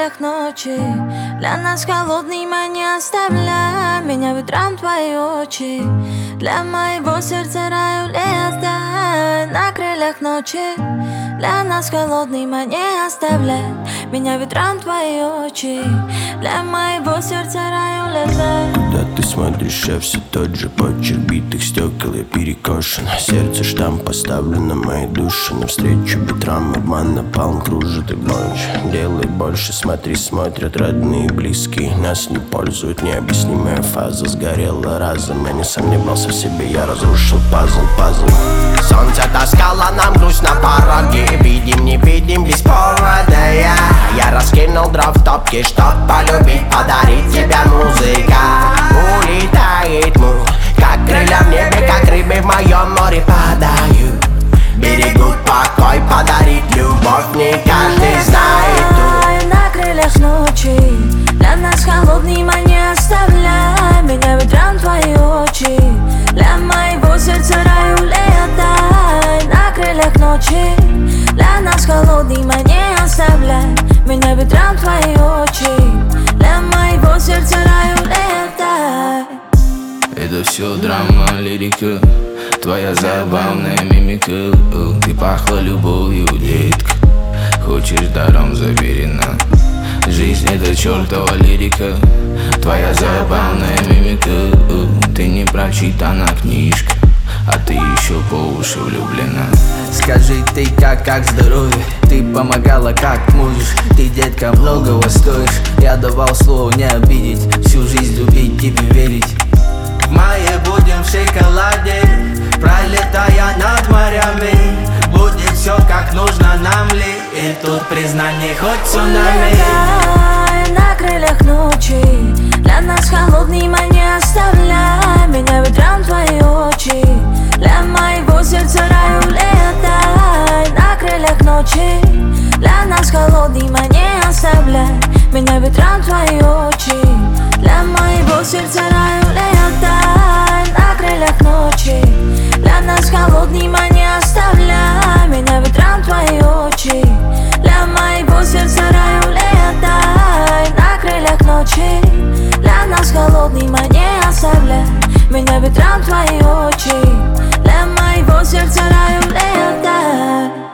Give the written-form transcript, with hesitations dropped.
крыльях ночи. Для нас холодным, не оставляй меня ветром твои очи. Для моего сердца раю лето на крыльях ночи. Для нас холодным, не оставляй меня ветром твои очи. Для моего сердца раю лето. Куда ты смотришь, я все тот же почерк битых стекол, я перекошен. Сердце штамп поставлен на моей душе. Навстречу ветрам обман напалм кружит и больше. Делай больше, смотри, смотрят родные и близкие. Нас не пользует необъяснимая фаза. Сгорела разом, я не сомневался в себе, я разрушил пазл. Солнце таскало нам грусть на пороге. Видим, не видим, без повода я раскинул дров в топке, чтоб полюбить, подарить тебе музыка. Улетает мух, как крылья в небе, как рыбы в моем море падают. Берегут покой, подарить любовь не каждый знает. На крыльях ночи, для нас холодным, не оставляй меня ветром твои очи. Для моего сердца раю лето на крыльях ночи. Для нас холодным, не оставляй меня ветром твои очи. Для моего сердца раю лето. Это все драма, лирика, твоя забавная мимика. Ты пахла любовью, детка, хочешь даром заверена. Жизнь это чертова лирика, твоя забавная мимика. Ты не прочитана книжка, а ты еще по уши влюблена. Скажи ты как здоровье, ты помогала как можешь. Ты, детка, многого стоишь. Я давал слово не обидеть, всю жизнь любить, тебе верить. В мае будем в шоколаде, пролетая над морями. Будет все как нужно нам ли, и тут признание хоть цунами. На крыльях ночи, для нас холодным, не оставляй меня ветром твои очи. Для моего сердца раю лето на крыльях ночи. Для нас холодным, не оставляй меня ветром твои очи. Для моего сердца раю лето на крыльях ночи. Для нас холодным, не оставляй меня ветром твои очи. Для моего сердца раю лето на крыльях ночи. Для нас холодным, не оставляй меня ветром твои очи. Для моего сердца раю лето.